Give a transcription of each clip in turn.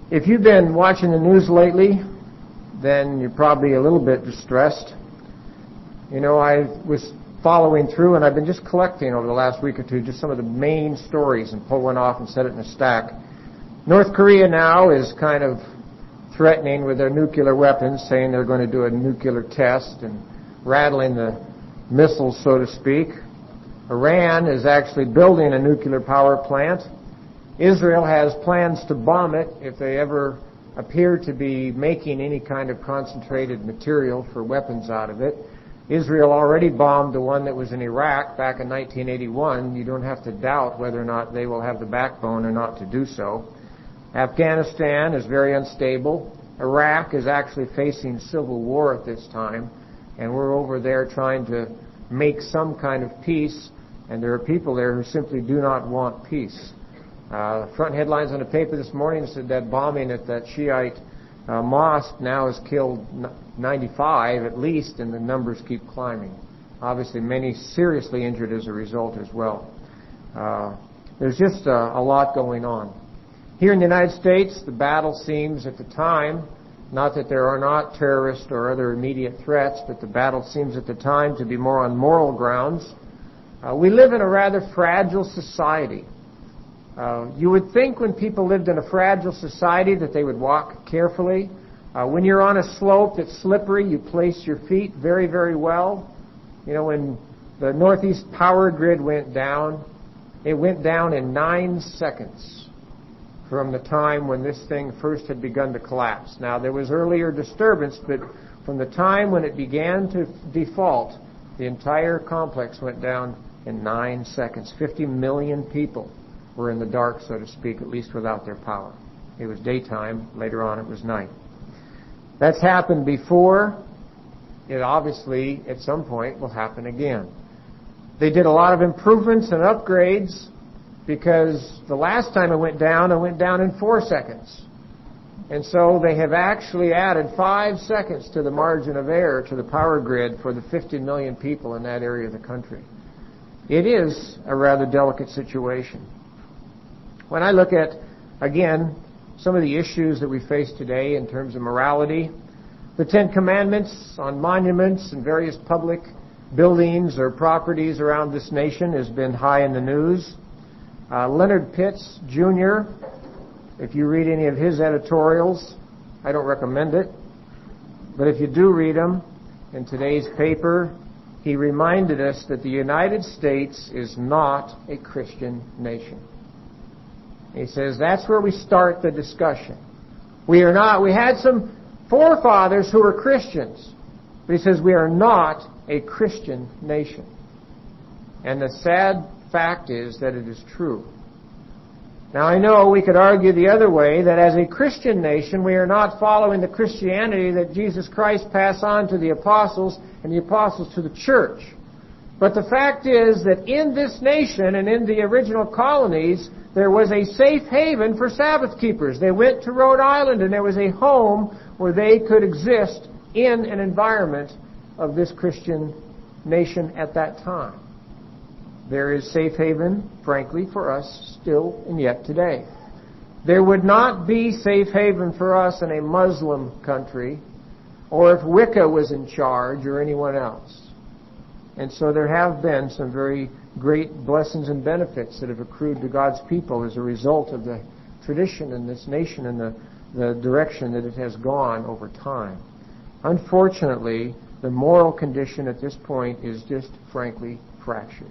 If you've been watching the news lately, then you're probably a little bit distressed. You know, I was following through, and I've been just collecting over the last week or two just some of the main stories and pull one off and set it in a stack. North Korea now is kind of threatening with their nuclear weapons, saying they're going to do a nuclear test and rattling the missiles, so to speak. Iran is actually building a nuclear power plant. Israel has plans to bomb it if they ever appear to be making any kind of concentrated material for weapons out of it. Israel already bombed the one that was in Iraq back in 1981. You don't have to doubt whether or not they will have the backbone or not to do so. Afghanistan is very unstable. Iraq is actually facing civil war at this time, and we're over there trying to make some kind of peace, and there are people there who simply do not want peace. Front headlines on the paper this morning said that bombing at that Shiite mosque now has killed 95 at least, and the numbers keep climbing. Obviously, many seriously injured as a result as well. There's just a lot going on. Here in the United States, the battle seems at the time, not that there are not terrorist or other immediate threats, but the battle seems at the time to be more on moral grounds. We live in a rather fragile society. You would think when people lived in a fragile society that they would walk carefully. When you're on a slope that's slippery, you place your feet very, very well. You know, when the Northeast power grid went down, it went down in 9 seconds from the time when this thing first had begun to collapse. Now, there was earlier disturbance, but from the time when it began to default, the entire complex went down in 9 seconds. 50 million people were in the dark, so to speak, at least without their power. It was daytime. Later on, it was night. That's happened before. It obviously, at some point, will happen again. They did a lot of improvements and upgrades because the last time it went down in 4 seconds. And so they have actually added 5 seconds to the margin of error to the power grid for the 50 million people in that area of the country. It is a rather delicate situation. When I look at, again, some of the issues that we face today in terms of morality, the Ten Commandments on monuments and various public buildings or properties around this nation has been high in the news. Leonard Pitts, Jr., if you read any of his editorials, I don't recommend it, but if you do read them, in today's paper, he reminded us that the United States is not a Christian nation. He says that's where we start the discussion. We are not. We had some forefathers who were Christians, but he says we are not a Christian nation. And the sad fact is that it is true. Now, I know we could argue the other way, that as a Christian nation, we are not following the Christianity that Jesus Christ passed on to the apostles and the apostles to the church. But the fact is that in this nation and in the original colonies, there was a safe haven for Sabbath keepers. They went to Rhode Island, and there was a home where they could exist in an environment of this Christian nation at that time. There is safe haven, frankly, for us still and yet today. There would not be safe haven for us in a Muslim country, or if Wicca was in charge, or anyone else. And so there have been some very great blessings and benefits that have accrued to God's people as a result of the tradition in this nation and the direction that it has gone over time. Unfortunately, the moral condition at this point is just frankly fractured.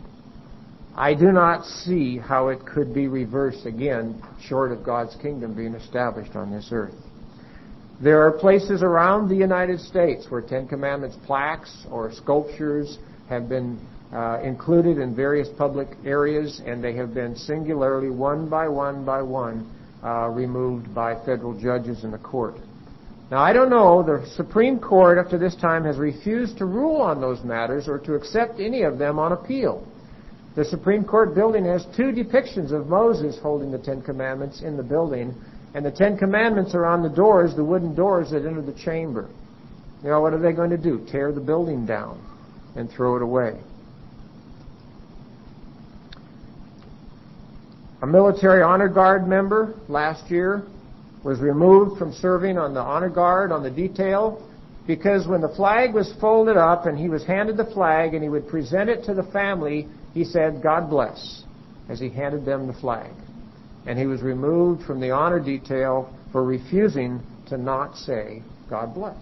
I do not see how it could be reversed again, short of God's kingdom being established on this earth. There are places around the United States where Ten Commandments plaques or sculptures have been included in various public areas, and they have been singularly, one by one, removed by federal judges in the court. Now, I don't know, the Supreme Court up to this time has refused to rule on those matters or to accept any of them on appeal. The Supreme Court building has 2 depictions of Moses holding the Ten Commandments in the building, and the Ten Commandments are on the doors, the wooden doors that enter the chamber. You know, what are they going to do? Tear the building down and throw it away. A military honor guard member last year was removed from serving on the honor guard, on the detail, because when the flag was folded up and he was handed the flag and he would present it to the family, he said, "God bless," as he handed them the flag. And he was removed from the honor detail for refusing to not say, "God bless."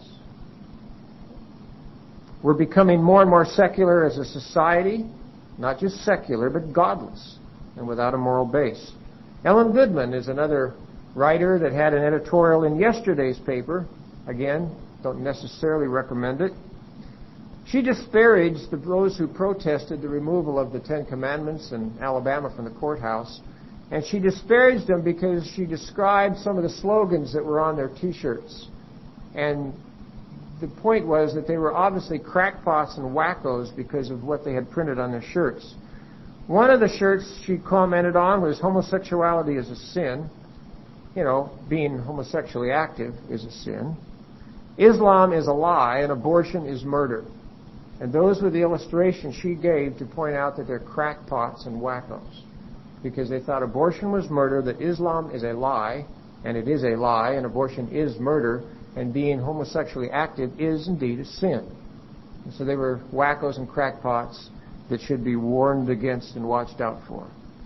We're becoming more and more secular as a society, not just secular, but godless and without a moral base. Ellen Goodman is another writer that had an editorial in yesterday's paper. Again, don't necessarily recommend it. She disparaged those who protested the removal of the Ten Commandments in Alabama from the courthouse, and she disparaged them because she described some of the slogans that were on their T-shirts. And the point was that they were obviously crackpots and wackos because of what they had printed on their shirts. One of the shirts she commented on was "Homosexuality is a sin." You know, being homosexually active is a sin. "Islam is a lie and abortion is murder." And those were the illustrations she gave to point out that they're crackpots and wackos, because they thought abortion was murder, that Islam is a lie, and it is a lie, and abortion is murder, and being homosexually active is indeed a sin. And so they were wackos and crackpots that should be warned against and watched out for.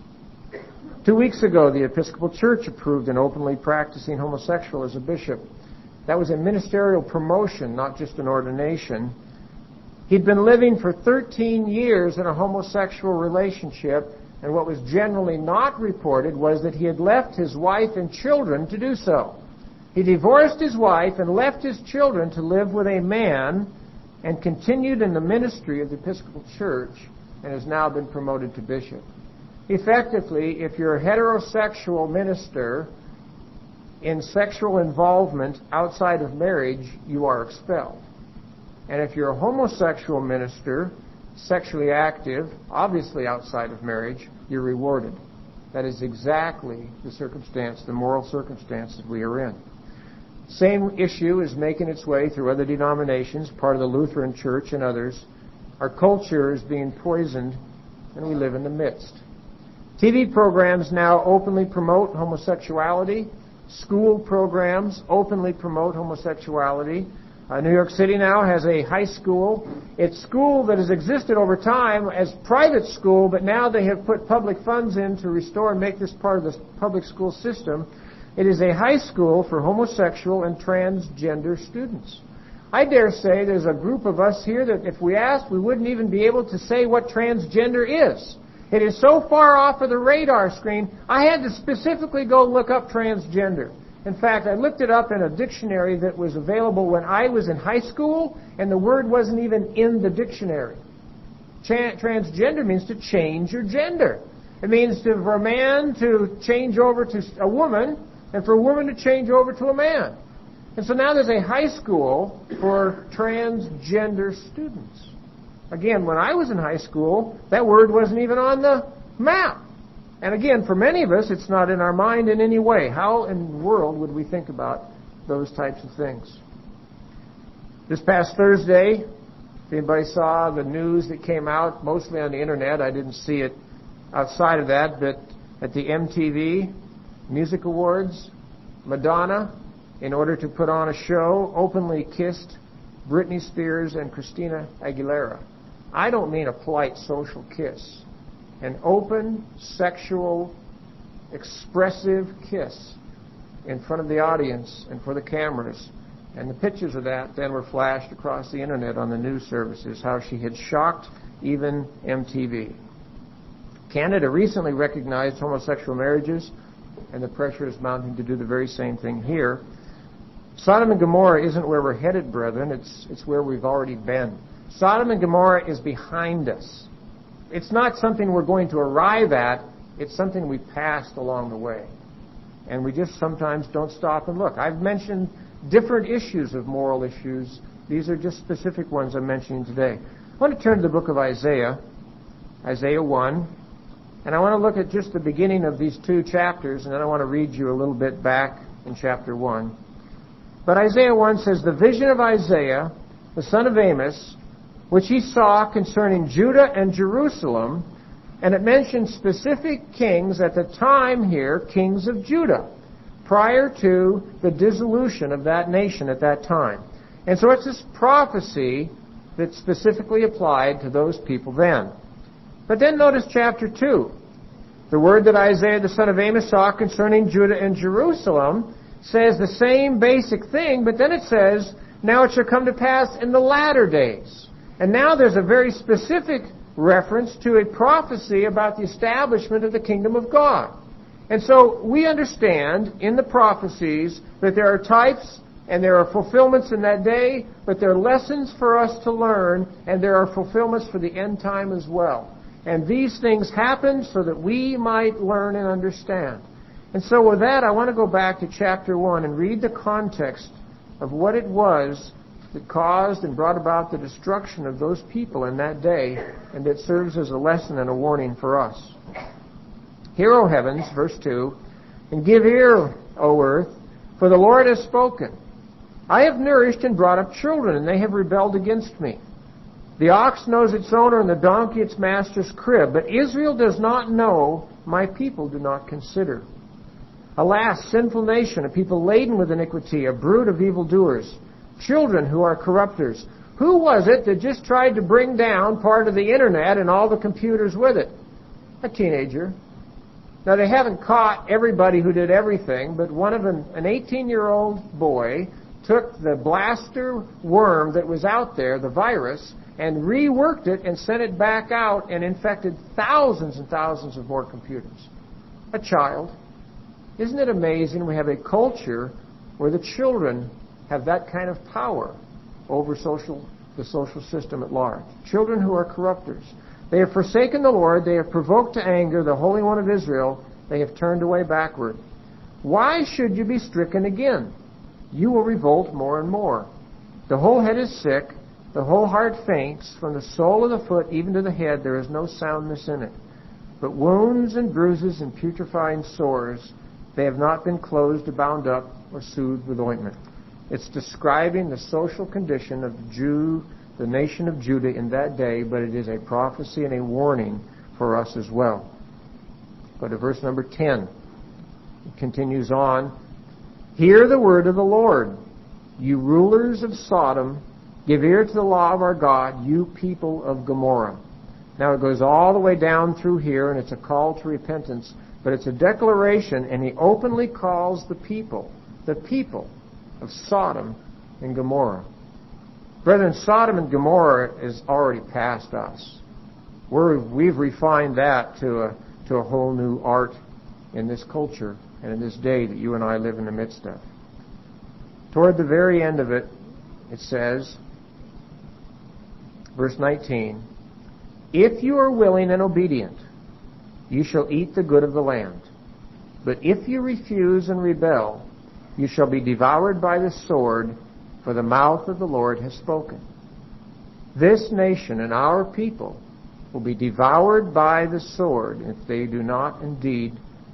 2 weeks ago, the Episcopal Church approved an openly practicing homosexual as a bishop. That was a ministerial promotion, not just an ordination. He'd been living for 13 years in a homosexual relationship, and what was generally not reported was that he had left his wife and children to do so. He divorced his wife and left his children to live with a man and continued in the ministry of the Episcopal Church and has now been promoted to bishop. Effectively, if you're a heterosexual minister in sexual involvement outside of marriage, you are expelled. And if you're a homosexual minister, sexually active, obviously outside of marriage, you're rewarded. That is exactly the circumstance, the moral circumstances we are in. Same issue is making its way through other denominations, part of the Lutheran Church and others. Our culture is being poisoned, and we live in the midst. TV programs now openly promote homosexuality. School programs openly promote homosexuality. New York City now has a high school. It's school that has existed over time as private school, but now they have put public funds in to restore and make this part of the public school system. It is a high school for homosexual and transgender students. I dare say there's a group of us here that if we asked, we wouldn't even be able to say what transgender is. It is so far off of the radar screen, I had to specifically go look up transgender. In fact, I looked it up in a dictionary that was available when I was in high school, and the word wasn't even in the dictionary. Transgender means to change your gender. It means for a man to change over to a woman, and for a woman to change over to a man. And so now there's a high school for transgender students. Again, when I was in high school, that word wasn't even on the map. And again, for many of us, it's not in our mind in any way. How in the world would we think about those types of things? This past Thursday, if anybody saw the news that came out, mostly on the internet, I didn't see it outside of that, but at the MTV Music Awards, Madonna, in order to put on a show, openly kissed Britney Spears and Christina Aguilera. I don't mean a polite social kiss. An open, sexual, expressive kiss in front of the audience and for the cameras. And the pictures of that then were flashed across the internet on the news services, how she had shocked even MTV. Canada recently recognized homosexual marriages, and the pressure is mounting to do the very same thing here. Sodom and Gomorrah isn't where we're headed, brethren. It's where we've already been. Sodom and Gomorrah is behind us. It's not something we're going to arrive at. It's something we passed along the way. And we just sometimes don't stop and look. I've mentioned different issues of moral issues. These are just specific ones I'm mentioning today. I want to turn to the book of Isaiah, Isaiah 1. And I want to look at just the beginning of these 2 chapters, and then I want to read you a little bit back in chapter 1. But Isaiah 1 says, "The vision of Isaiah, the son of Amos, which he saw concerning Judah and Jerusalem," and it mentions specific kings at the time here, kings of Judah. prior to the dissolution of that nation at that time. And so it's this prophecy that specifically applied to those people then. But then notice chapter 2. The word that Isaiah the son of Amos saw concerning Judah and Jerusalem says the same basic thing, but then it says, now it shall come to pass in the latter days. And now there's a very specific reference to a prophecy about the establishment of the kingdom of God. And so we understand in the prophecies that there are types and there are fulfillments in that day, but there are lessons for us to learn, and there are fulfillments for the end time as well. And these things happen so that we might learn and understand. And so with that, I want to go back to chapter 1 and read the context of what it was that caused and brought about the destruction of those people in that day, and that serves as a lesson and a warning for us. Hear, O heavens, verse 2, and give ear, O earth, for the Lord has spoken. I have nourished and brought up children, and they have rebelled against me. The ox knows its owner, and the donkey its master's crib, but Israel does not know, my people do not consider. Alas, sinful nation, a people laden with iniquity, a brood of evildoers, children who are corrupters. Who was it that just tried to bring down part of the internet and all the computers with it? A teenager. Now, they haven't caught everybody who did everything, but one of an 18-year-old boy took the blaster worm that was out there, the virus, and reworked it and sent it back out and infected thousands and thousands of more computers. A child. Isn't it amazing we have a culture where the children have that kind of power over the social system at large? Children who are corrupters. They have forsaken the Lord. They have provoked to anger the Holy One of Israel. They have turned away backward. Why should you be stricken again? You will revolt more and more. The whole head is sick. The whole heart faints. From the sole of the foot even to the head there is no soundness in it. But wounds and bruises and putrefying sores, they have not been closed or bound up or soothed with ointment. It's describing the social condition of the nation of Judah in that day, but it is a prophecy and a warning for us as well. Go to verse number 10. It continues on. Hear the word of the Lord, you rulers of Sodom. Give ear to the law of our God, you people of Gomorrah. Now it goes all the way down through here, and it's a call to repentance, but it's a declaration, and he openly calls the people of Sodom and Gomorrah. Brethren, Sodom and Gomorrah is already past us. We've refined that to a whole new art in this culture and in this day that you and I live in the midst of. Toward the very end of it, it says, verse 19, if you are willing and obedient, you shall eat the good of the land. But if you refuse and rebel, you shall be devoured by the sword, for the mouth of the Lord has spoken. This nation and our people will be devoured by the sword if they do not indeed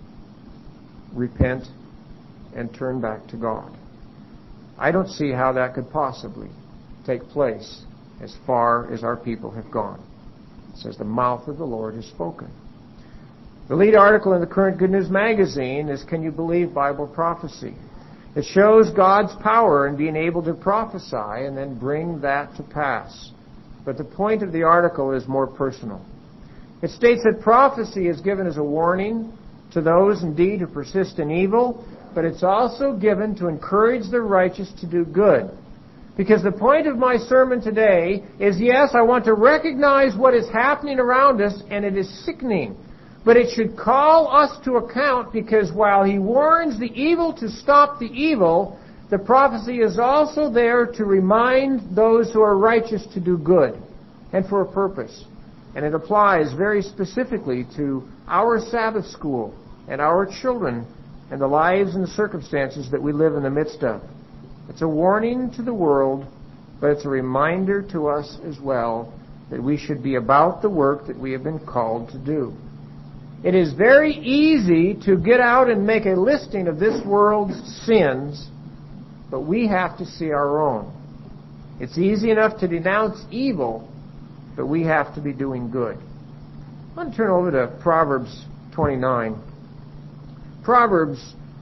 repent and turn back to God. I don't see how that could possibly take place as far as our people have gone. It says the mouth of the Lord has spoken. The lead article in the current Good News magazine is Can You Believe Bible Prophecy? It shows God's power in being able to prophesy and then bring that to pass. But the point of the article is more personal. It states that prophecy is given as a warning to those indeed who persist in evil, but it's also given to encourage the righteous to do good. Because the point of my sermon today is, yes, I want to recognize what is happening around us, and it is sickening. But it should call us to account, because while he warns the evil to stop the evil, the prophecy is also there to remind those who are righteous to do good, and for a purpose. And it applies very specifically to our Sabbath school and our children and the lives and the circumstances that we live in the midst of. It's a warning to the world, but it's a reminder to us as well that we should be about the work that we have been called to do. It is very easy to get out and make a listing of this world's sins, but we have to see our own. It's easy enough to denounce evil, but we have to be doing good. I want to turn over to Proverbs 29. Proverbs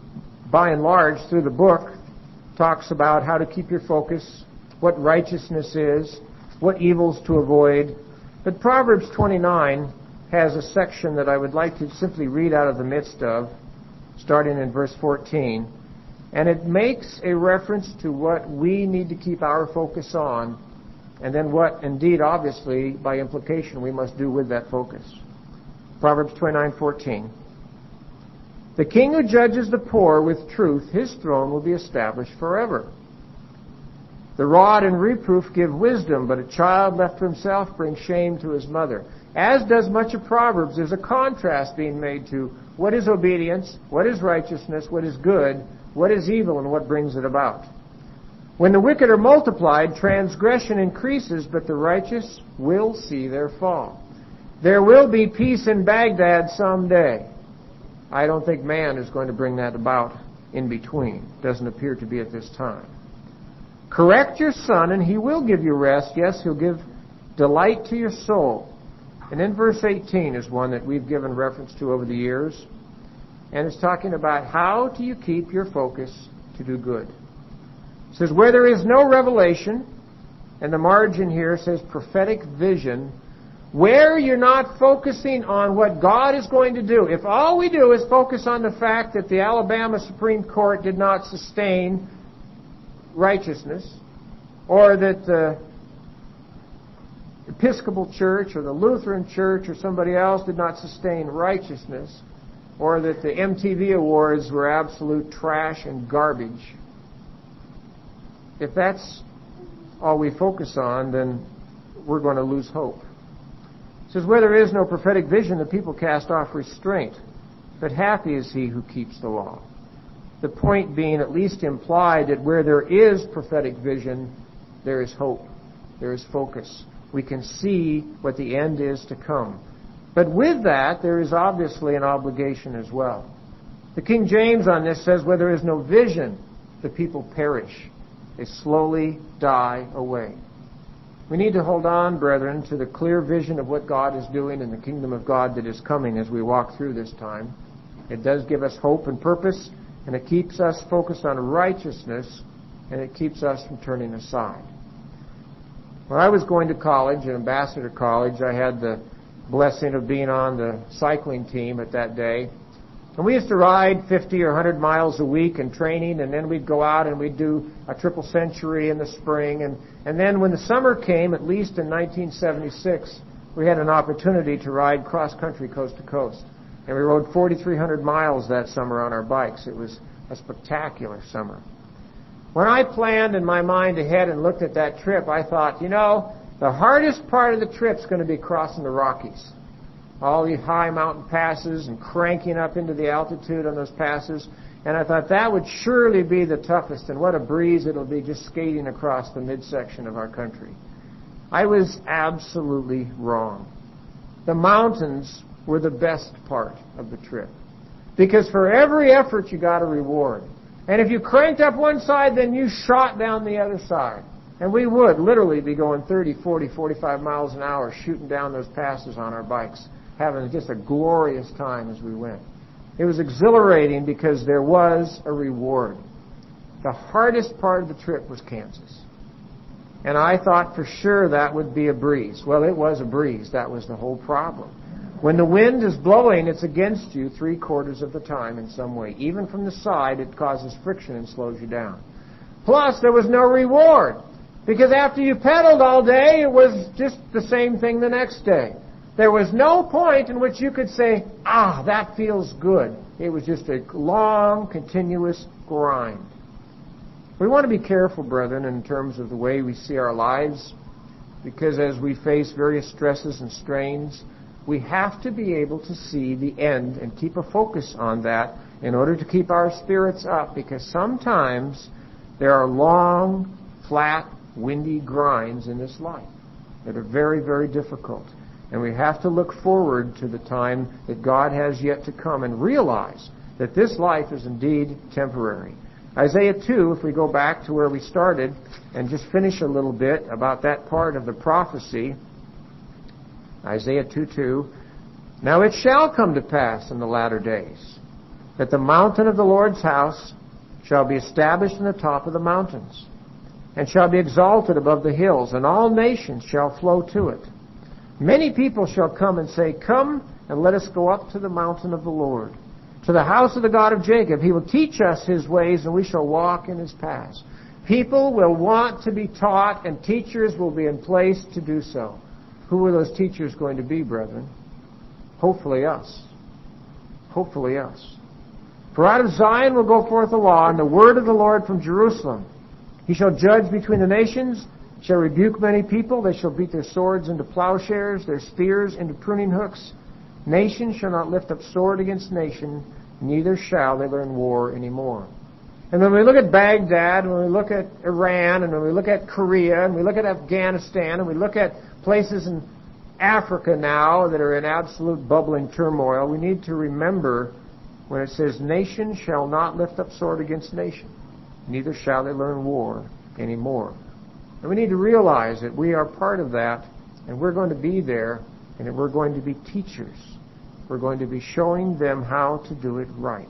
by and large, through the book, talks about how to keep your focus, what righteousness is, what evils to avoid. But Proverbs 29 has a section that I would like to simply read out of the midst of, starting in verse 14. And it makes a reference to what we need to keep our focus on, and then what, indeed, obviously, by implication, we must do with that focus. Proverbs 29:14. The king who judges the poor with truth, his throne will be established forever. The rod and reproof give wisdom, but a child left to himself brings shame to his mother. As does much of Proverbs, there's a contrast being made to what is obedience, what is righteousness, what is good, what is evil, and what brings it about. When the wicked are multiplied, transgression increases, but the righteous will see their fall. There will be peace in Baghdad someday. I don't think man is going to bring that about in between. Doesn't appear to be at this time. Correct your son, and he will give you rest. Yes, he'll give delight to your soul. And in verse 18 is one that we've given reference to over the years. And it's talking about how do you keep your focus to do good. It says, where there is no revelation, and the margin here says prophetic vision, where you're not focusing on what God is going to do. If all we do is focus on the fact that the Alabama Supreme Court did not sustain righteousness, or that the Episcopal Church or the Lutheran Church or somebody else did not sustain righteousness, or that the MTV Awards were absolute trash and garbage, if that's all we focus on, then we're going to lose hope. It says, where there is no prophetic vision, the people cast off restraint, but happy is he who keeps the law. The point being at least implied that where there is prophetic vision, there is hope, there is focus. We can see what the end is to come. But with that, there is obviously an obligation as well. The King James on this says, where there is no vision, the people perish. They slowly die away. We need to hold on, brethren, to the clear vision of what God is doing in the kingdom of God that is coming as we walk through this time. It does give us hope and purpose, and it keeps us focused on righteousness, and it keeps us from turning aside. When I was going to college, at Ambassador College, I had the blessing of being on the cycling team at that day. And we used to ride 50 or 100 miles a week in training, and then we'd go out and we'd do a triple century in the spring. And then when the summer came, at least in 1976, we had an opportunity to ride cross-country coast to coast. And we rode 4,300 miles that summer on our bikes. It was a spectacular summer. When I planned in my mind ahead and looked at that trip, I thought, the hardest part of the trip's going to be crossing the Rockies. All these high mountain passes and cranking up into the altitude on those passes. And I thought that would surely be the toughest, and what a breeze it'll be just skating across the midsection of our country. I was absolutely wrong. The mountains were the best part of the trip. Because for every effort you got a reward. And if you cranked up one side, then you shot down the other side. And we would literally be going 30, 40, 45 miles an hour shooting down those passes on our bikes, having just a glorious time as we went. It was exhilarating because there was a reward. The hardest part of the trip was Kansas. And I thought for sure that would be a breeze. Well, it was a breeze. That was the whole problem. When the wind is blowing, it's against you 3/4 of the time in some way. Even from the side, it causes friction and slows you down. Plus, there was no reward. Because after you pedaled all day, it was just the same thing the next day. There was no point in which you could say, that feels good. It was just a long, continuous grind. We want to be careful, brethren, in terms of the way we see our lives, because as we face various stresses and strains, we have to be able to see the end and keep a focus on that in order to keep our spirits up, because sometimes there are long, flat, windy grinds in this life that are very, very difficult. And we have to look forward to the time that God has yet to come and realize that this life is indeed temporary. Isaiah 2, if we go back to where we started and just finish a little bit about that part of the prophecy, Isaiah 2:2, now it shall come to pass in the latter days that the mountain of the Lord's house shall be established in the top of the mountains, and shall be exalted above the hills, and all nations shall flow to it. Many people shall come and say, Come, and let us go up to the mountain of the Lord, to the house of the God of Jacob. He will teach us His ways, and we shall walk in His paths. People will want to be taught, and teachers will be in place to do so. Who are those teachers going to be, brethren? Hopefully us. Hopefully us. For out of Zion will go forth the law, and the word of the Lord from Jerusalem. He shall judge between the nations, shall rebuke many people. They shall beat their swords into plowshares, their spears into pruning hooks. Nation shall not lift up sword against nation, neither shall they learn war anymore. And when we look at Baghdad, when we look at Iran, and when we look at Korea, and we look at Afghanistan, and we look at places in Africa now that are in absolute bubbling turmoil, we need to remember when it says, Nation shall not lift up sword against nation, neither shall they learn war anymore. And we need to realize that we are part of that, and we're going to be there, and that we're going to be teachers. We're going to be showing them how to do it right.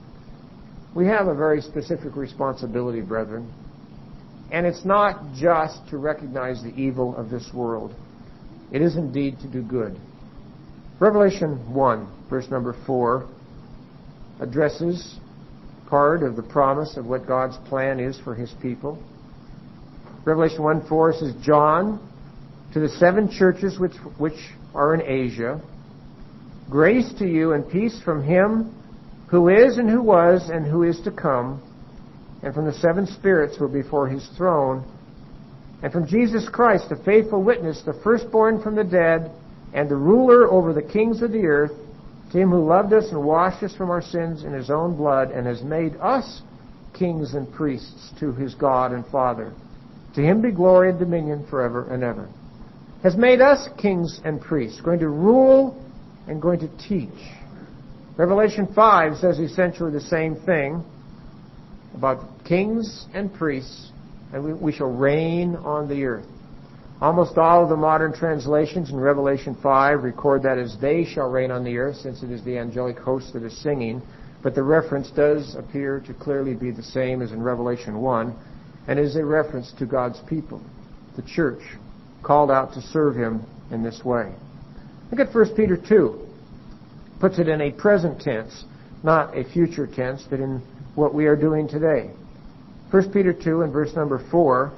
We have a very specific responsibility, brethren, and it's not just to recognize the evil of this world. It is indeed to do good. Revelation 1, verse number 4, addresses part of the promise of what God's plan is for His people. Revelation 1:4 says, John, to the 7 churches which are in Asia, grace to you and peace from Him who is and who was and who is to come, and from the 7 spirits who are before His throne, and from Jesus Christ, the faithful witness, the firstborn from the dead, and the ruler over the kings of the earth, to Him who loved us and washed us from our sins in His own blood, and has made us kings and priests to His God and Father. To Him be glory and dominion forever and ever. Has made us kings and priests, going to rule and going to teach. Revelation 5 says essentially the same thing about kings and priests, and we shall reign on the earth. Almost all of the modern translations in Revelation 5 record that as they shall reign on the earth, since it is the angelic host that is singing, but the reference does appear to clearly be the same as in Revelation 1, and is a reference to God's people, the church, called out to serve Him in this way. Look at 1 Peter 2. Puts it in a present tense, not a future tense, but in what we are doing today. 1 Peter 2 and verse number 4.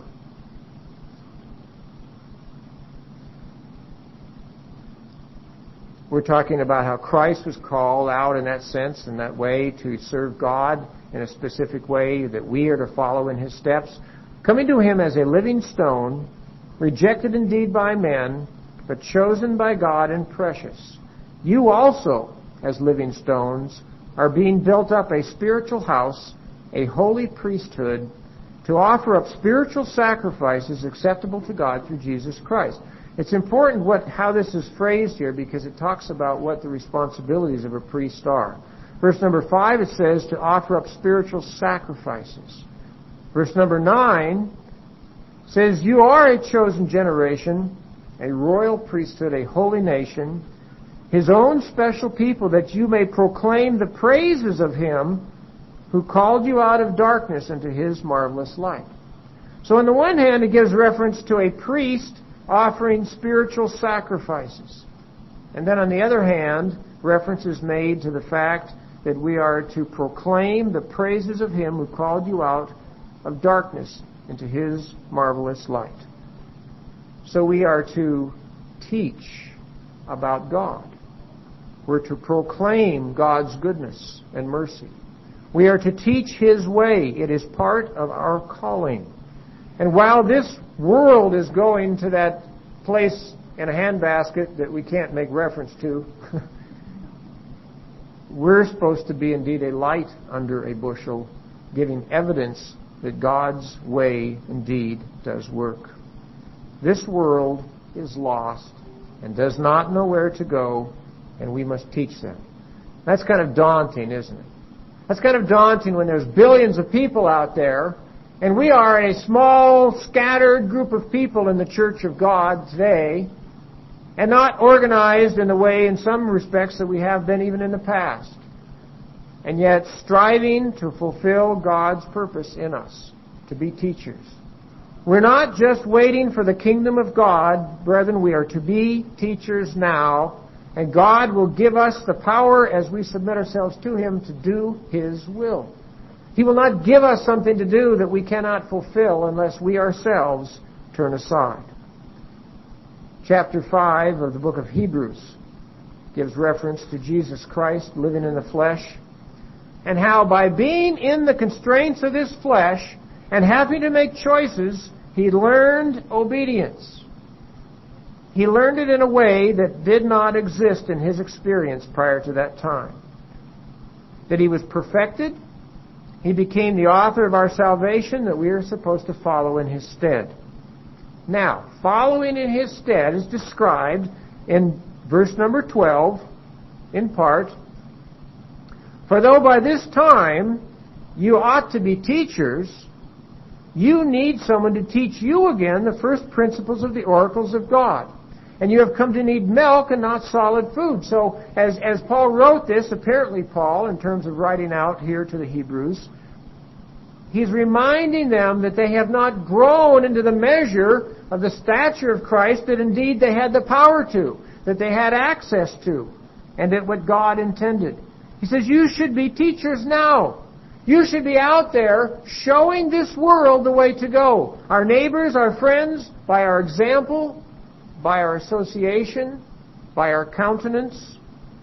We're talking about how Christ was called out in that sense, in that way, to serve God in a specific way, that we are to follow in His steps. Coming to Him as a living stone, rejected indeed by men, but chosen by God and precious. You also, as living stones, are being built up a spiritual house, a holy priesthood, to offer up spiritual sacrifices acceptable to God through Jesus Christ. It's important how this is phrased here, because it talks about what the responsibilities of a priest are. Verse number 5, it says to offer up spiritual sacrifices. Verse number 9 says, You are a chosen generation, a royal priesthood, a holy nation, His own special people, that you may proclaim the praises of Him who called you out of darkness into His marvelous light. So on the one hand, it gives reference to a priest offering spiritual sacrifices. And then on the other hand, reference is made to the fact that we are to proclaim the praises of Him who called you out of darkness into His marvelous light. So we are to teach about God. We're to proclaim God's goodness and mercy. We are to teach His way. It is part of our calling. And while this world is going to that place in a handbasket that we can't make reference to, we're supposed to be indeed a light under a bushel, giving evidence that God's way indeed does work. This world is lost and does not know where to go, and we must teach them. That's kind of daunting, isn't it? That's kind of daunting when there's billions of people out there, and we are a small, scattered group of people in the Church of God today, and not organized in the way, in some respects, that we have been even in the past. and yet striving to fulfill God's purpose in us, to be teachers. We're not just waiting for the kingdom of God, brethren. We are to be teachers now, and God will give us the power as we submit ourselves to Him to do His will. He will not give us something to do that we cannot fulfill unless we ourselves turn aside. Chapter 5 of the book of Hebrews gives reference to Jesus Christ living in the flesh, and how by being in the constraints of this flesh and having to make choices, He learned obedience. He learned it in a way that did not exist in His experience prior to that time. That He was perfected. He became the author of our salvation that we are supposed to follow in His stead. Now, following in His stead is described in verse number 12, in part, "For though by this time you ought to be teachers, you need someone to teach you again the first principles of the oracles of God. And you have come to need milk and not solid food." So, as Paul wrote this, apparently Paul, in terms of writing out here to the Hebrews, he's reminding them that they have not grown into the measure of the stature of Christ that indeed they had the power to, that they had access to, and that what God intended. He says, you should be teachers now. You should be out there showing this world the way to go. Our neighbors, our friends, by our example, by our association, by our countenance,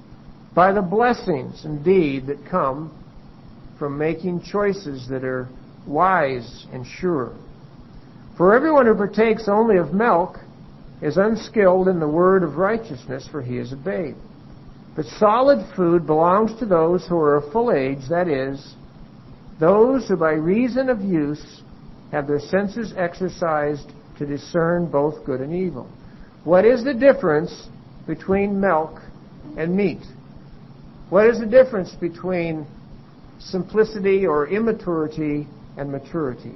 by the blessings, indeed, that come from making choices that are wise and sure. For everyone who partakes only of milk is unskilled in the word of righteousness, for he is a babe. But solid food belongs to those who are of full age, that is, those who by reason of use have their senses exercised to discern both good and evil. What is the difference between milk and meat? What is the difference between simplicity or immaturity and maturity?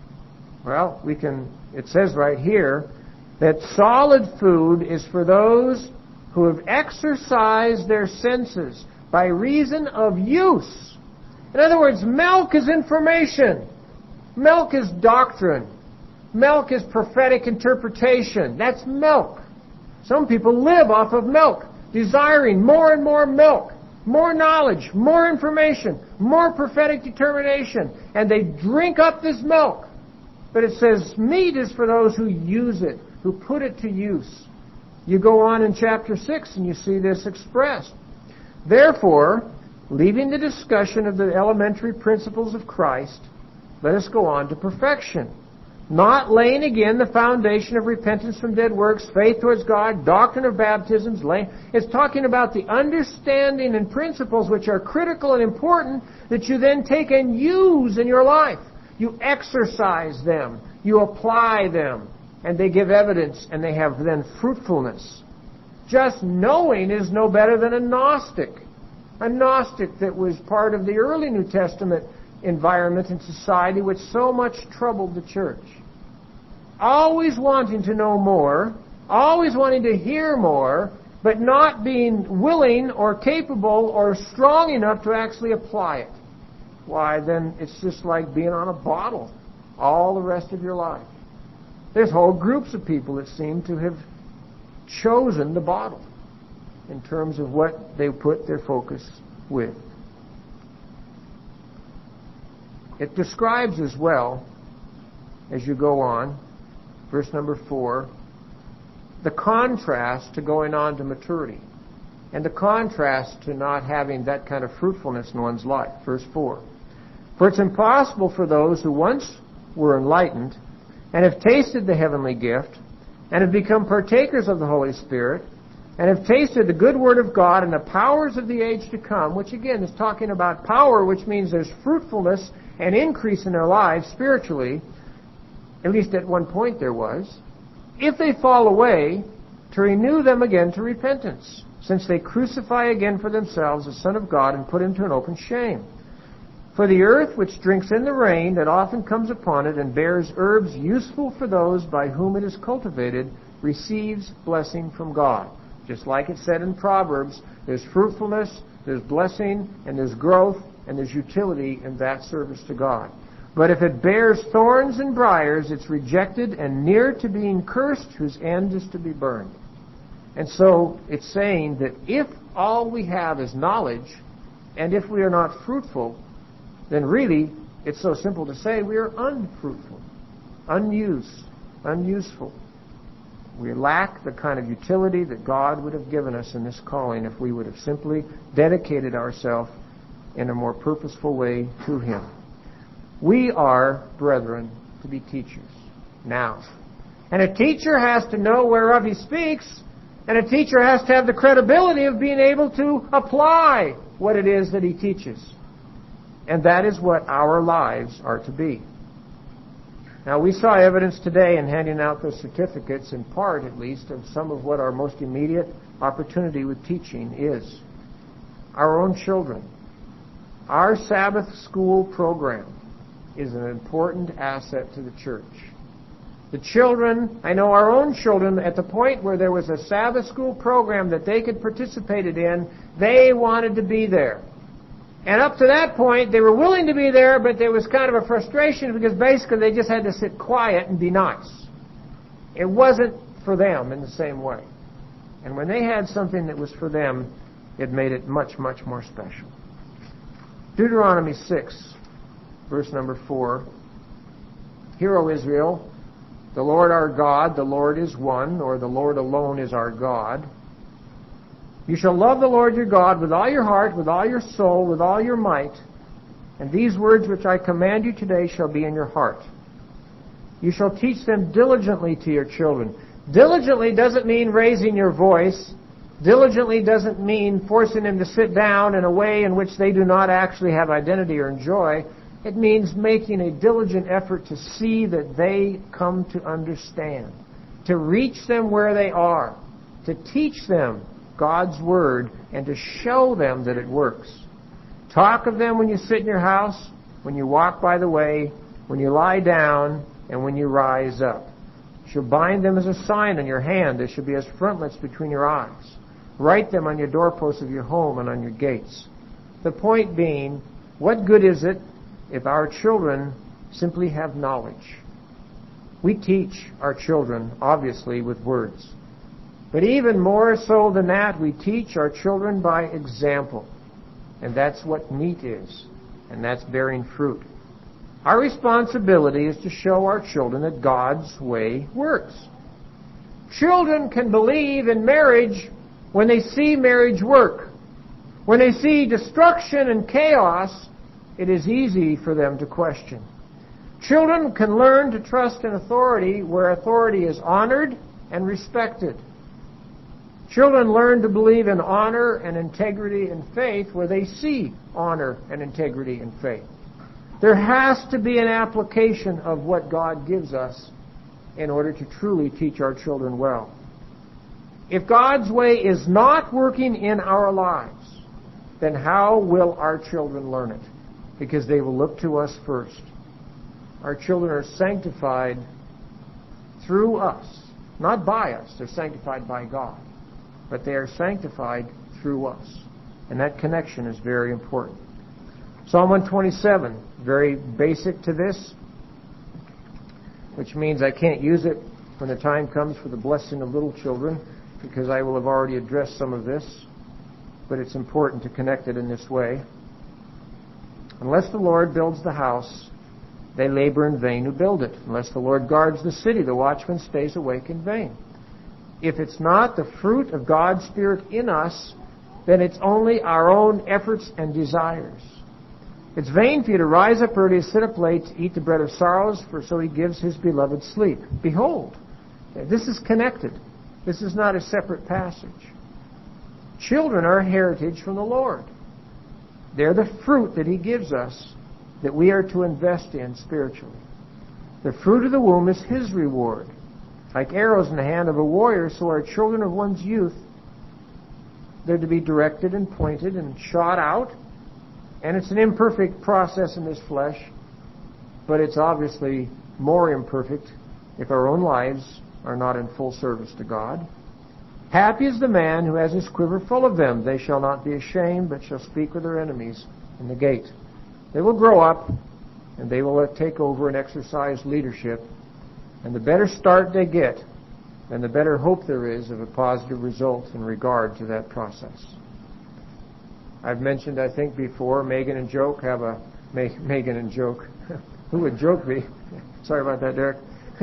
Well, it says right here that solid food is for those who have exercised their senses by reason of use. In other words, milk is information. Milk is doctrine. Milk is prophetic interpretation. That's milk. Some people live off of milk, desiring more and more milk, more knowledge, more information, more prophetic determination, and they drink up this milk. But it says meat is for those who use it, who put it to use. You go on in chapter 6 and you see this expressed. Therefore, leaving the discussion of the elementary principles of Christ, let us go on to perfection, not laying again the foundation of repentance from dead works, faith towards God, doctrine of baptisms. It's talking about the understanding and principles which are critical and important that you then take and use in your life. You exercise them. You apply them. And they give evidence, and they have then fruitfulness. Just knowing is no better than a Gnostic. A Gnostic that was part of the early New Testament environment and society which so much troubled the church. Always wanting to know more, always wanting to hear more, but not being willing or capable or strong enough to actually apply it. Why, then it's just like being on a bottle all the rest of your life. There's whole groups of people that seem to have chosen the bottle in terms of what they put their focus with. It describes as well, as you go on, verse number 4, the contrast to going on to maturity and the contrast to not having that kind of fruitfulness in one's life. Verse 4, for it's impossible for those who once were enlightened and have tasted the heavenly gift, and have become partakers of the Holy Spirit, and have tasted the good word of God and the powers of the age to come, which again is talking about power, which means there's fruitfulness and increase in their lives spiritually, at least at one point there was, if they fall away, to renew them again to repentance, since they crucify again for themselves the Son of God and put him to an open shame. For the earth which drinks in the rain that often comes upon it and bears herbs useful for those by whom it is cultivated receives blessing from God. Just like it said in Proverbs, there's fruitfulness, There's blessing, and there's growth, and there's utility in that service to God. But if it bears thorns and briars, it's rejected and near to being cursed, whose end is to be burned. And so it's saying that if all we have is knowledge, and if we are not fruitful, then really it's so simple to say we are unfruitful, unuseful. We lack the kind of utility that God would have given us in this calling if we would have simply dedicated ourselves in a more purposeful way to Him. We are, brethren, to be teachers now. And a teacher has to know whereof he speaks, and a teacher has to have the credibility of being able to apply what it is that he teaches. And that is what our lives are to be. Now, we saw evidence today in handing out those certificates, in part at least, of some of what our most immediate opportunity with teaching is. Our own children. Our Sabbath school program is an important asset to the church. The children, I know our own children, at the point where there was a Sabbath school program that they could participate in, they wanted to be there. And up to that point, they were willing to be there, but there was kind of a frustration because basically they just had to sit quiet and be nice. It wasn't for them in the same way. And when they had something that was for them, it made it much, much more special. Deuteronomy 6, verse number 4. Hear, O Israel, the Lord our God, the Lord is one, or the Lord alone is our God. You shall love the Lord your God with all your heart, with all your soul, with all your might. And these words which I command you today shall be in your heart. You shall teach them diligently to your children. Diligently doesn't mean raising your voice. Diligently doesn't mean forcing them to sit down in a way in which they do not actually have identity or enjoy. It means making a diligent effort to see that they come to understand, to reach them where they are, to teach them God's Word, and to show them that it works. Talk of them when you sit in your house, when you walk by the way, when you lie down, and when you rise up. You shall bind them as a sign on your hand. They shall be as frontlets between your eyes. Write them on your doorposts of your home and on your gates. The point being, what good is it if our children simply have knowledge? We teach our children, obviously, with words. But even more so than that, we teach our children by example. And that's what meat is. And that's bearing fruit. Our responsibility is to show our children that God's way works. Children can believe in marriage when they see marriage work. When they see destruction and chaos, it is easy for them to question. Children can learn to trust in authority where authority is honored and respected. Children learn to believe in honor and integrity and faith where they see honor and integrity and faith. There has to be an application of what God gives us in order to truly teach our children well. If God's way is not working in our lives, then how will our children learn it? Because they will look to us first. Our children are sanctified through us, not by us. They're sanctified by God. But they are sanctified through us. And that connection is very important. Psalm 127, very basic to this, which means I can't use it when the time comes for the blessing of little children, because I will have already addressed some of this, but it's important to connect it in this way. Unless the Lord builds the house, they labor in vain who build it. Unless the Lord guards the city, the watchman stays awake in vain. If it's not the fruit of God's Spirit in us, then it's only our own efforts and desires. It's vain for you to rise up early, sit up late, to eat the bread of sorrows, for so he gives his beloved sleep. Behold, this is connected. This is not a separate passage. Children are a heritage from the Lord. They're the fruit that he gives us that we are to invest in spiritually. The fruit of the womb is his reward. Like arrows in the hand of a warrior, so are children of one's youth. They're to be directed and pointed and shot out. And it's an imperfect process in this flesh, but it's obviously more imperfect if our own lives are not in full service to God. Happy is the man who has his quiver full of them. They shall not be ashamed, but shall speak with their enemies in the gate. They will grow up, and they will take over and exercise leadership. And the better start they get, then the better hope there is of a positive result in regard to that process. I've mentioned, I think, before, Megan and Joke have a... Megan and Joke. Who would Joke be? Sorry about that, Derek.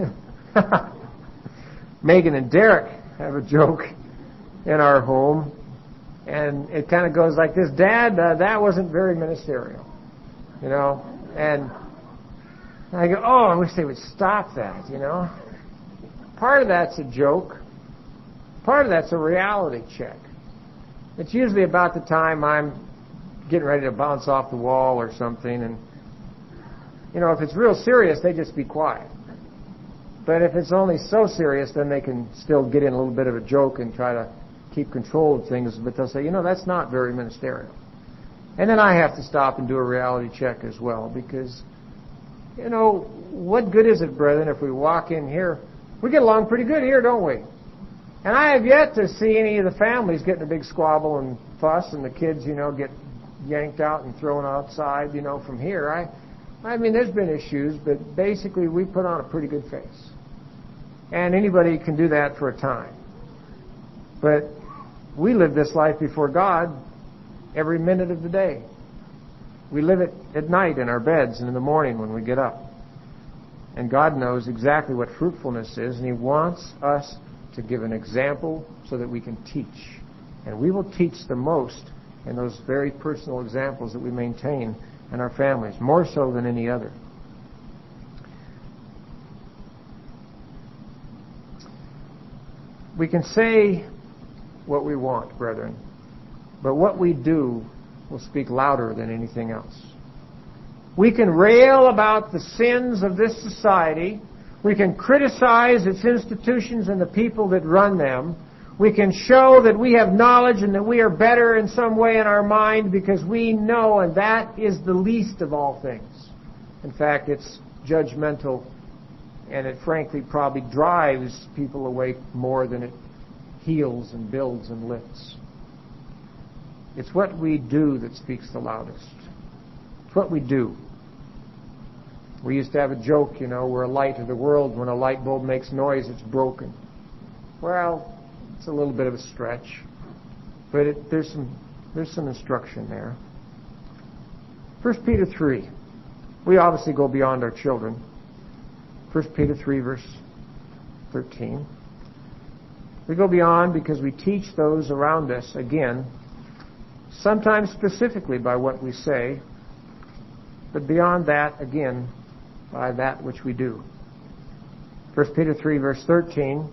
Megan and Derek have a joke in our home, and it kind of goes like this: Dad, that wasn't very ministerial, you know. And I go, oh, I wish they would stop that, you know. Part of that's a joke. Part of that's a reality check. It's usually about the time I'm getting ready to bounce off the wall or something, and, you know, if it's real serious, they just be quiet. But if it's only so serious, then they can still get in a little bit of a joke and try to keep control of things, but they'll say, you know, that's not very ministerial. And then I have to stop and do a reality check as well, because, you know, what good is it, brethren, if we walk in here? We get along pretty good here, don't we? And I have yet to see any of the families getting a big squabble and fuss, and the kids, you know, get yanked out and thrown outside, you know, from here. I mean, there's been issues, but basically we put on a pretty good face. And anybody can do that for a time. But we live this life before God every minute of the day. We live it at night in our beds and in the morning when we get up. And God knows exactly what fruitfulness is, and He wants us to give an example so that we can teach. And we will teach the most in those very personal examples that we maintain in our families, more so than any other. We can say what we want, brethren, but what we do will speak louder than anything else. We can rail about the sins of this society. We can criticize its institutions and the people that run them. We can show that we have knowledge and that we are better in some way in our mind because we know, and that is the least of all things. In fact, it's judgmental, and it frankly probably drives people away more than it heals and builds and lifts. It's what we do that speaks the loudest. It's what we do. We used to have a joke, you know, we're a light of the world. When a light bulb makes noise, it's broken. Well, it's a little bit of a stretch, but there's some instruction there. 1 Peter 3. We obviously go beyond our children. 1 Peter 3, verse 13. We go beyond because we teach those around us, again, sometimes specifically by what we say, but beyond that, again, by that which we do. 1 Peter 3, verse 13.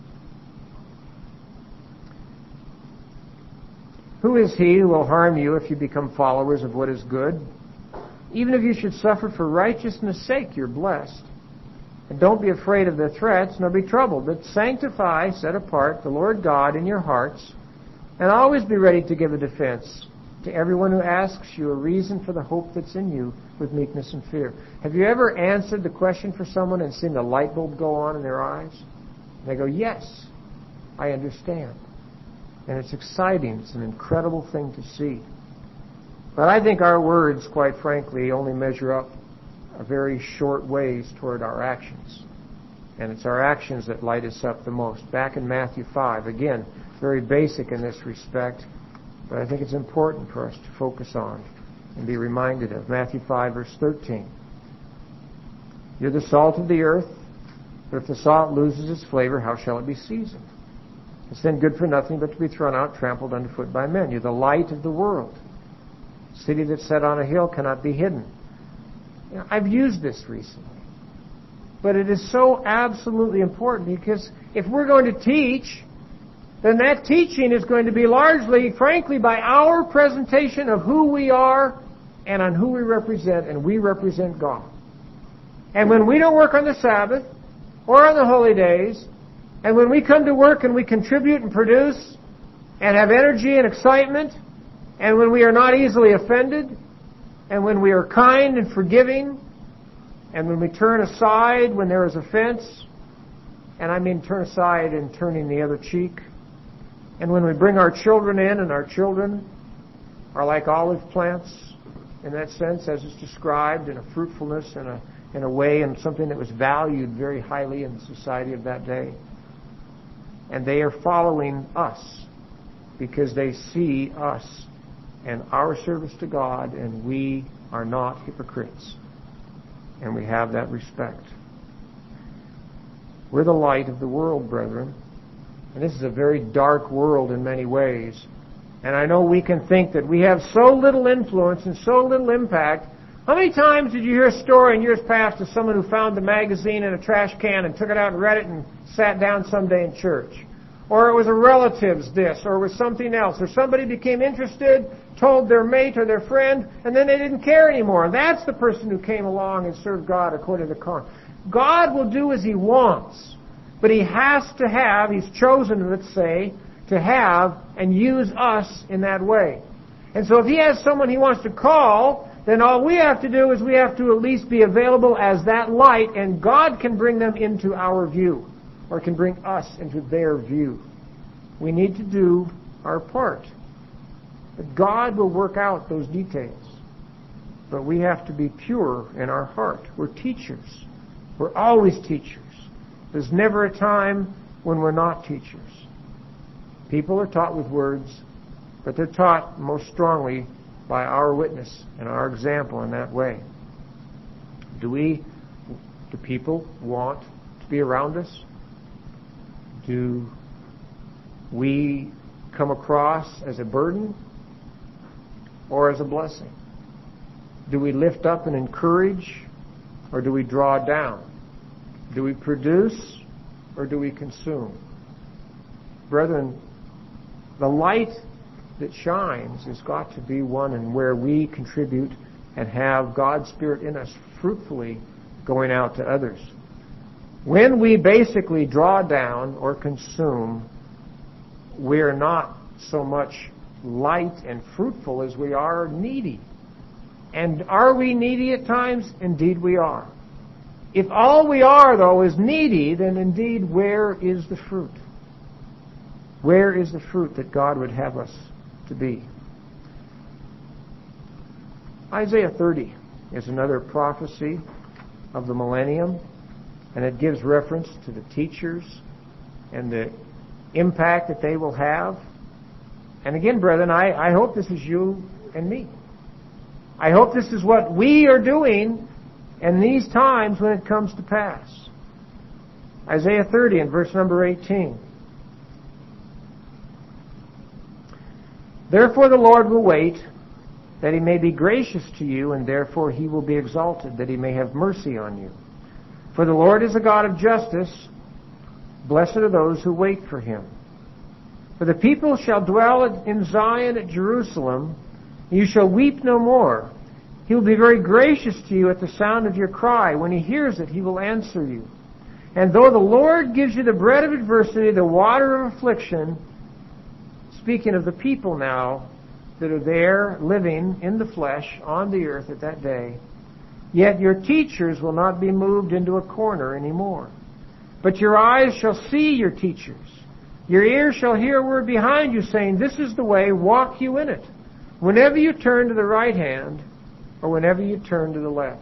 Who is he who will harm you if you become followers of what is good? Even if you should suffer for righteousness' sake, you're blessed. And don't be afraid of their threats, nor be troubled, but sanctify, set apart, the Lord God in your hearts, and always be ready to give a defense to everyone who asks you a reason for the hope that's in you with meekness and fear. Have you ever answered the question for someone and seen the light bulb go on in their eyes? And they go, yes, I understand. And it's exciting. It's an incredible thing to see. But I think our words, quite frankly, only measure up a very short ways toward our actions. And it's our actions that light us up the most. Back in Matthew 5, again, very basic in this respect, but I think it's important for us to focus on and be reminded of. Matthew 5, verse 13. You're the salt of the earth, but if the salt loses its flavor, how shall it be seasoned? It's then good for nothing but to be thrown out, trampled underfoot by men. You're the light of the world. A city that's set on a hill cannot be hidden. You know, I've used this recently. But it is so absolutely important because if we're going to teach, then that teaching is going to be largely, frankly, by our presentation of who we are and on who we represent, and we represent God. And when we don't work on the Sabbath or on the holy days, and when we come to work and we contribute and produce and have energy and excitement, and when we are not easily offended, and when we are kind and forgiving, and when we turn aside when there is offense, and I mean turn aside and turning the other cheek, And when we bring our children in, and our children are like olive plants in that sense, as it's described, in a fruitfulness and in a way, and something that was valued very highly in the society of that day. And they are following us because they see us and our service to God, and we are not hypocrites. And we have that respect. We're the light of the world, brethren. And this is a very dark world in many ways. And I know we can think that we have so little influence and so little impact. How many times did you hear a story in years past of someone who found a magazine in a trash can and took it out and read it and sat down someday in church? Or it was a relative's this, or it was something else. Or somebody became interested, told their mate or their friend, and then they didn't care anymore. And that's the person who came along and served God according to the Quran. God will do as He wants. But He has to have, He's chosen, let's say, to have and use us in that way. And so if He has someone He wants to call, then all we have to do is we have to at least be available as that light, and God can bring them into our view, or can bring us into their view. We need to do our part. But God will work out those details. But we have to be pure in our heart. We're teachers. We're always teachers. There's never a time when we're not teachers. People are taught with words, but they're taught most strongly by our witness and our example in that way. Do people want to be around us? Do we come across as a burden or as a blessing? Do we lift up and encourage, or do we draw down? Do we produce, or do we consume? Brethren, the light that shines has got to be one in where we contribute and have God's Spirit in us fruitfully going out to others. When we basically draw down or consume, we're not so much light and fruitful as we are needy. And are we needy at times? Indeed we are. If all we are, though, is needy, then indeed where is the fruit? Where is the fruit that God would have us to be? Isaiah 30 is another prophecy of the millennium, and it gives reference to the teachers and the impact that they will have. And again, brethren, I hope this is you and me. I hope this is what we are doing in these times when it comes to pass. Isaiah 30 and verse number 18. Therefore the Lord will wait, that He may be gracious to you, and therefore He will be exalted, that He may have mercy on you. For the Lord is a God of justice. Blessed are those who wait for Him. For the people shall dwell in Zion at Jerusalem. You shall weep no more. He will be very gracious to you at the sound of your cry. When He hears it, He will answer you. And though the Lord gives you the bread of adversity, the water of affliction, speaking of the people now that are there living in the flesh on the earth at that day, yet your teachers will not be moved into a corner anymore. But your eyes shall see your teachers. Your ears shall hear a word behind you saying, this is the way, walk you in it. Whenever you turn to the right hand, or whenever you turn to the left.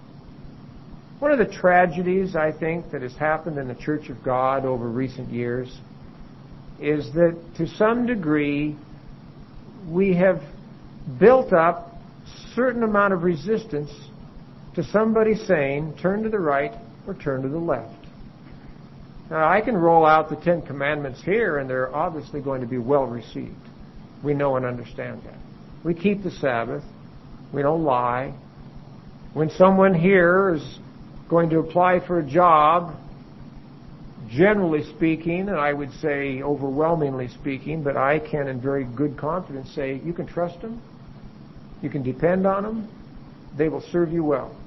One of the tragedies, I think, that has happened in the Church of God over recent years is that to some degree we have built up a certain amount of resistance to somebody saying, turn to the right or turn to the left. Now, I can roll out the 10 Commandments here, and they're obviously going to be well received. We know and understand that. We keep the Sabbath. We don't lie. When someone here is going to apply for a job, generally speaking, and I would say overwhelmingly speaking, but I can in very good confidence say, you can trust them. You can depend on them. They will serve you well.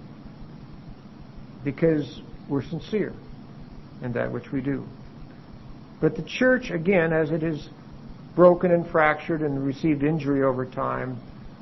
Because we're sincere in that which we do. But the church, again, as it is broken and fractured and received injury over time,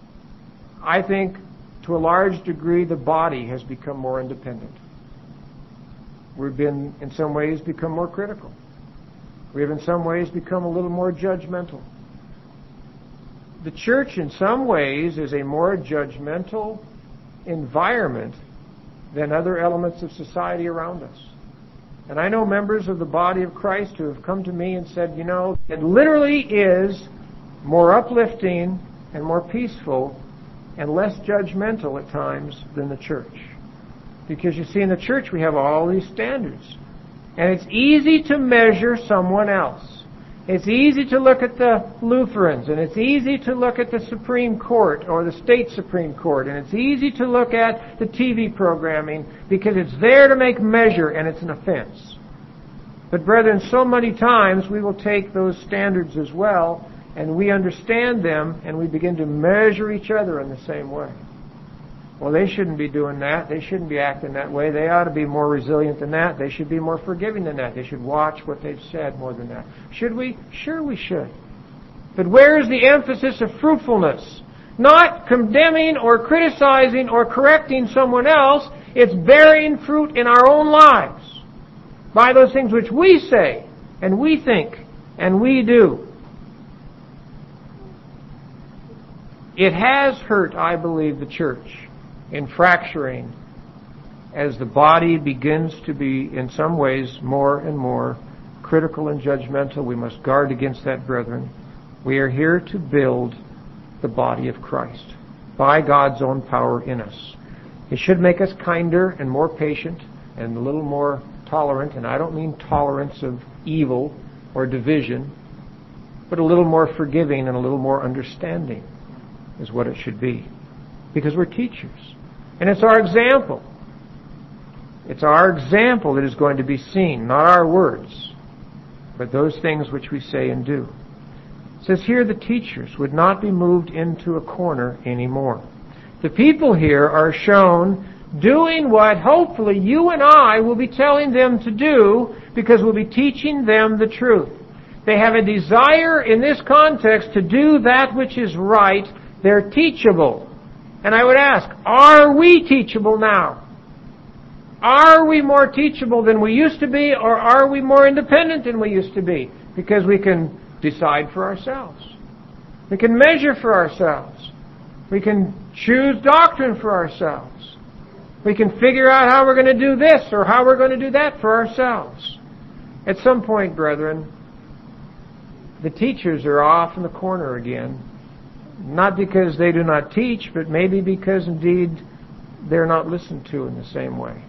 I think to a large degree the body has become more independent. We've been, in some ways, become more critical. We have in some ways become a little more judgmental. The church in some ways is a more judgmental environment than other elements of society around us. And I know members of the body of Christ who have come to me and said, it literally is more uplifting and more peaceful and less judgmental at times than the church. Because you see, in the church we have all these standards. And it's easy to measure someone else. It's easy to look at the Lutherans, and it's easy to look at the Supreme Court or the state Supreme Court, and it's easy to look at the TV programming because it's there to make measure and it's an offense. But brethren, so many times we will take those standards as well, and we understand them, and we begin to measure each other in the same way. Well, they shouldn't be doing that. They shouldn't be acting that way. They ought to be more resilient than that. They should be more forgiving than that. They should watch what they've said more than that. Should we? Sure we should. But where is the emphasis of fruitfulness? Not condemning or criticizing or correcting someone else. It's bearing fruit in our own lives by those things which we say and we think and we do. It has hurt, I believe, the church in fracturing as the body begins to be, in some ways, more and more critical and judgmental. We must guard against that, brethren. We are here to build the body of Christ by God's own power in us. It should make us kinder and more patient and a little more tolerant, and I don't mean tolerance of evil or division, but a little more forgiving and a little more understanding is what it should be. Because we're teachers. And it's our example. It's our example that is going to be seen, not our words, but those things which we say and do. It says here the teachers would not be moved into a corner anymore. The people here are shown doing what hopefully you and I will be telling them to do because we'll be teaching them the truth. They have a desire in this context to do that which is right. They're teachable. And I would ask, are we teachable now? Are we more teachable than we used to be, or are we more independent than we used to be? Because we can decide for ourselves. We can measure for ourselves. We can choose doctrine for ourselves. We can figure out how we're going to do this or how we're going to do that for ourselves. At some point, brethren, the teachers are off in the corner again. Not because they do not teach, but maybe because indeed they're not listened to in the same way.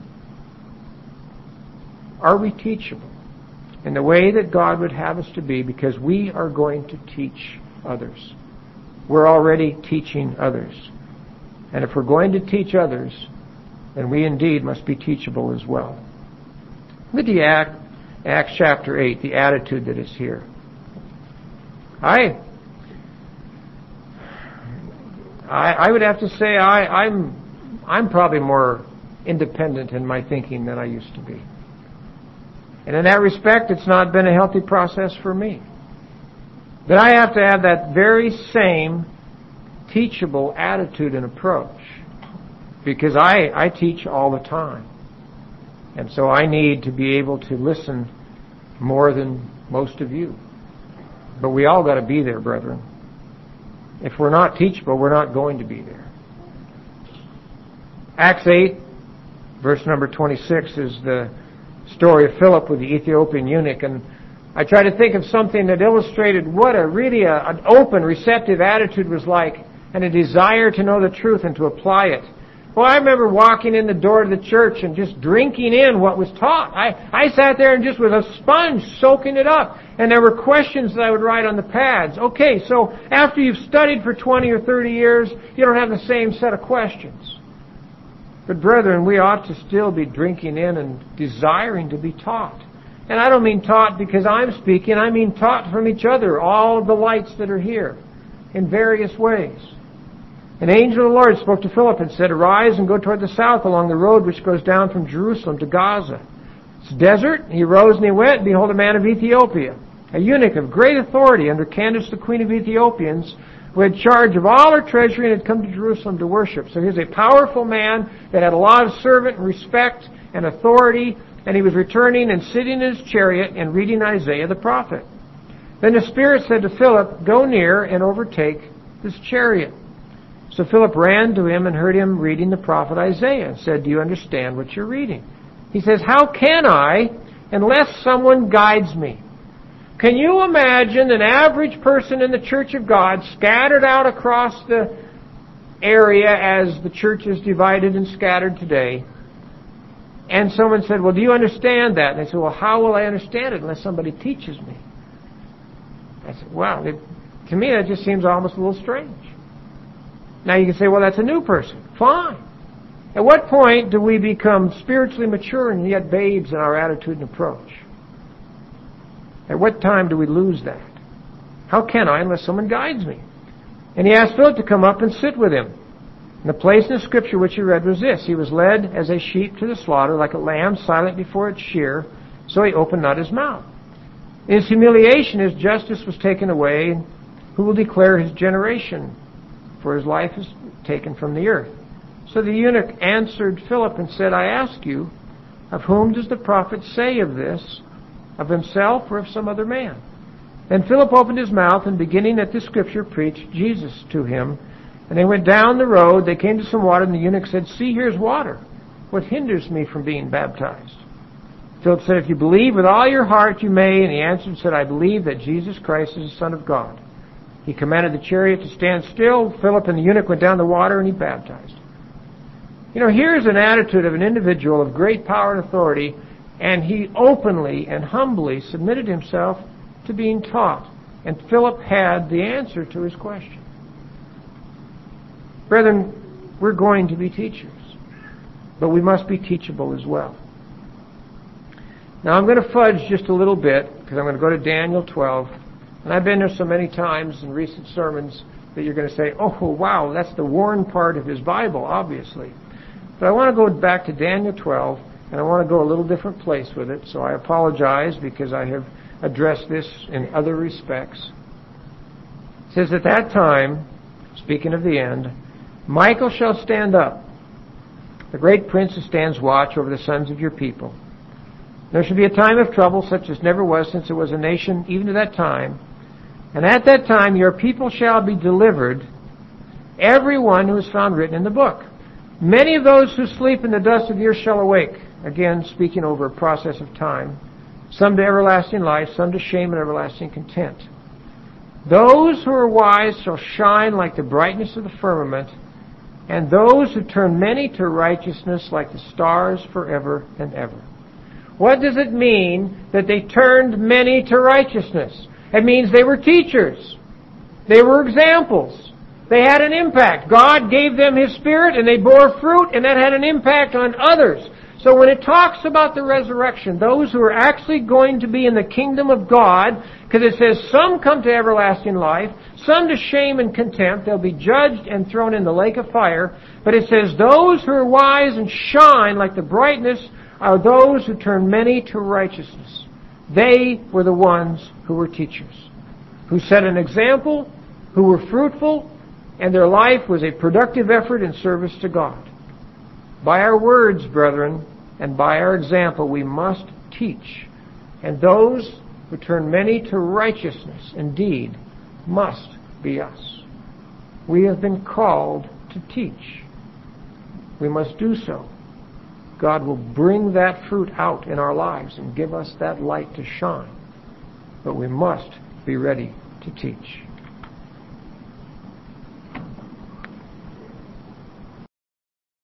Are we teachable in the way that God would have us to be, because we are going to teach others? We're already teaching others. And if we're going to teach others, then we indeed must be teachable as well. Look at Acts chapter 8, the attitude that is here. I would have to say I'm probably more independent in my thinking than I used to be. And in that respect, it's not been a healthy process for me. But I have to have that very same teachable attitude and approach, because I teach all the time. And so I need to be able to listen more than most of you. But we all got to be there, brethren. If we're not teachable, we're not going to be there. Acts 8, verse number 26 is the story of Philip with the Ethiopian eunuch. And I try to think of something that illustrated what an open, receptive attitude was like, and a desire to know the truth and to apply it. Well, I remember walking in the door of the church and just drinking in what was taught. I sat there and just with a sponge soaking it up. And there were questions that I would write on the pads. Okay, so after you've studied for 20 or 30 years, you don't have the same set of questions. But brethren, we ought to still be drinking in and desiring to be taught. And I don't mean taught because I'm speaking. I mean taught from each other, all of the lights that are here, in various ways. An angel of the Lord spoke to Philip and said, "Arise and go toward the south along the road which goes down from Jerusalem to Gaza. It's desert." He rose and he went, and behold, a man of Ethiopia, a eunuch of great authority under Candace, the queen of Ethiopians, who had charge of all her treasury and had come to Jerusalem to worship. So here's a powerful man that had a lot of servant and respect and authority, and he was returning and sitting in his chariot and reading Isaiah the prophet. Then the Spirit said to Philip, "Go near and overtake this chariot." So Philip ran to him and heard him reading the prophet Isaiah and said, "Do you understand what you're reading?" He says, "How can I unless someone guides me?" Can you imagine an average person in the Church of God scattered out across the area as the church is divided and scattered today? And someone said, "Well, do you understand that?" And they said, "Well, how will I understand it unless somebody teaches me?" I said, "Wow, to me that just seems almost a little strange." Now you can say, "Well, that's a new person." Fine. At what point do we become spiritually mature and yet babes in our attitude and approach? At what time do we lose that? How can I unless someone guides me? And he asked Philip to come up and sit with him. And the place in the scripture which he read was this: "He was led as a sheep to the slaughter, like a lamb silent before its shearer, so he opened not his mouth. In his humiliation his justice was taken away. Who will declare his generation? For his life is taken from the earth." So the eunuch answered Philip and said, "I ask you, of whom does the prophet say of this? Of himself or of some other man?" Then Philip opened his mouth and beginning at this scripture preached Jesus to him. And they went down the road. They came to some water, and the eunuch said, "See, here's water. What hinders me from being baptized?" Philip said, "If you believe with all your heart, you may." And he answered and said, "I believe that Jesus Christ is the Son of God." He commanded the chariot to stand still. Philip and the eunuch went down the water, and he baptized. You know, here's an attitude of an individual of great power and authority, and he openly and humbly submitted himself to being taught. And Philip had the answer to his question. Brethren, we're going to be teachers, but we must be teachable as well. Now I'm going to fudge just a little bit because I'm going to go to Daniel 12. And I've been there so many times in recent sermons that you're going to say, "Oh, wow, that's the worn part of his Bible, obviously." But I want to go back to Daniel 12, and I want to go a little different place with it. So I apologize because I have addressed this in other respects. It says, "At that time," speaking of the end, "Michael shall stand up, the great prince who stands watch over the sons of your people. There shall be a time of trouble such as never was since there was a nation, even to that time. And at that time your people shall be delivered, every one who is found written in the book. Many of those who sleep in the dust of the earth shall awake." Again, speaking over a process of time. "Some to everlasting life, some to shame and everlasting contempt. Those who are wise shall shine like the brightness of the firmament, and those who turn many to righteousness like the stars forever and ever." What does it mean that they turned many to righteousness? It means they were teachers. They were examples. They had an impact. God gave them His Spirit and they bore fruit, and that had an impact on others. So when it talks about the resurrection, those who are actually going to be in the kingdom of God, because it says some come to everlasting life, some to shame and contempt, they'll be judged and thrown in the lake of fire. But it says those who are wise and shine like the brightness are those who turn many to righteousness. They were the ones who were teachers, who set an example, who were fruitful, and their life was a productive effort in service to God. By our words, brethren, and by our example, we must teach. And those who turn many to righteousness, indeed, must be us. We have been called to teach. We must do so. God will bring that fruit out in our lives and give us that light to shine. But we must be ready to teach.